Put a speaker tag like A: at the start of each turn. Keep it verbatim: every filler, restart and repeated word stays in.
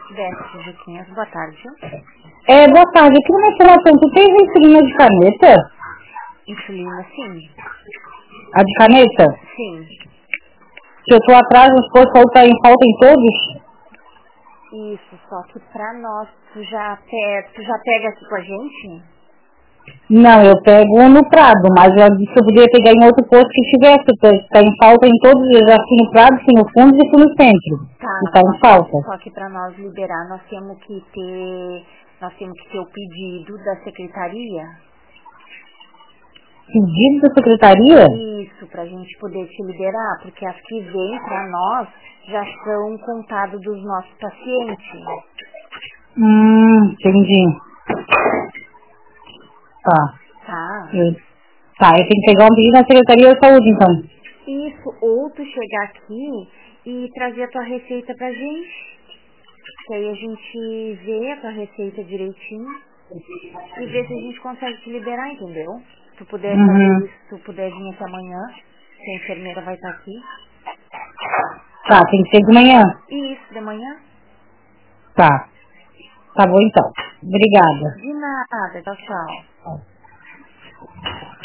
A: Desce, Juquinhas, boa tarde.
B: É, boa tarde. Aqui numa informação, tu tens insulina de caneta?
A: Insulina, sim.
B: A de caneta?
A: Sim.
B: Que eu tô atrás, os postos tá em falta em todos?
A: Isso, só que pra nós, tu já, pe... tu já pega aqui com a gente?
B: Não, eu pego no Prado, mas eu disse que eu podia pegar em outro posto que tivesse, porque tá em falta em todos, eu já fui no Prado, fui no fundo e fui no centro.
A: Tá,
B: E tá em falta.
A: só que pra nós liberar, nós temos que ter, nós temos que ter o pedido da secretaria.
B: Pedido da secretaria?
A: Isso, pra gente poder te liberar, porque as que vêm pra nós já são contados dos nossos pacientes.
B: Hum, entendi. Tá.
A: Tá?
B: Eu, tá, eu tenho que pegar um pedido na Secretaria da Saúde, então.
A: Isso, ou tu chegar aqui e trazer a tua receita pra gente. Que aí a gente vê a tua receita direitinho e vê se a gente consegue te liberar, entendeu? Se tu puder
B: Uhum.
A: fazer isso, se tu puder vir até amanhã, que a enfermeira vai estar aqui.
B: Tá, tem que ser de manhã.
A: Isso, de manhã?
B: Tá. Tá bom, então. Obrigada.
A: De nada, tchau, tchau.